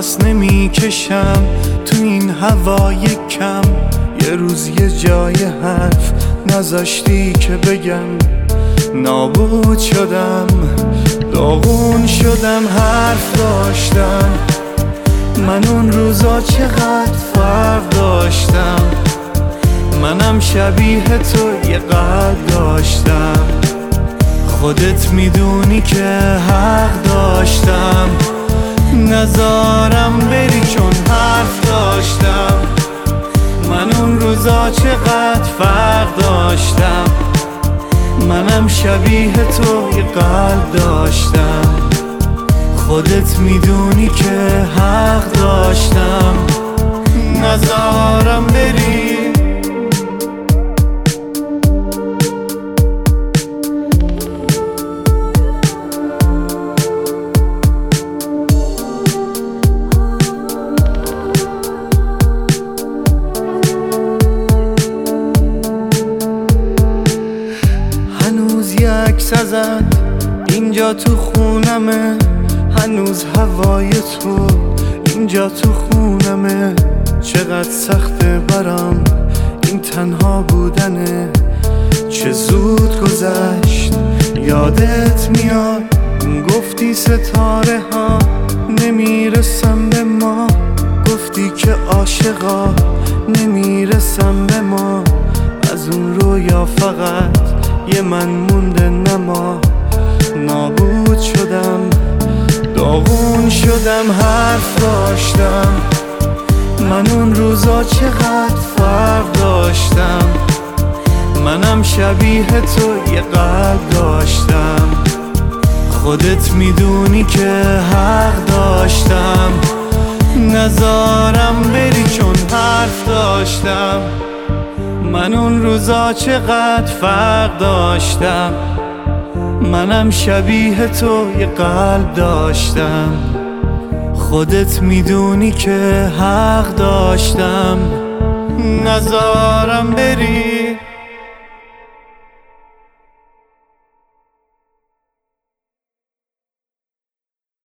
نفس نمیکشم تو این هوای کم. یه روز یه جای حرف نذاشتی که بگم، نابود شدم، داغون شدم. حرف داشتم من اون روزا چقدر فرق داشتم. منم شبیه تو یه قلب داشتم، خودت میدونی که حق داشتم. نذارم بری چون حرف داشتم. من اون روزا چقدر فرق داشتم. منم شبیه تو یه قلب داشتم، خودت میدونی که حق داشتم. نذارم بری. هنوز یه عکس ازت اینجا تو خونمه، هنوز هوای تو اینجا تو خونمه. چقدر سخته برام این تنها بودنه، چه زود گذشت یادت میاد. گفتی ستاره ها نمیرسم به ما، گفتی که عاشقا نمیرسم به ما. از اون رویا فقط یه من مونده نما. نابود شدم، داغون شدم. حرف داشتم من اون روزا چقدر فرق داشتم. منم شبیه تو یه قلب داشتم، خودت میدونی که حق داشتم. نذارم بری چون حرف داشتم. من اون روزا چقدر فرق داشتم. منم شبیه تو یه قلب داشتم، خودت میدونی که حق داشتم. نذارم بری.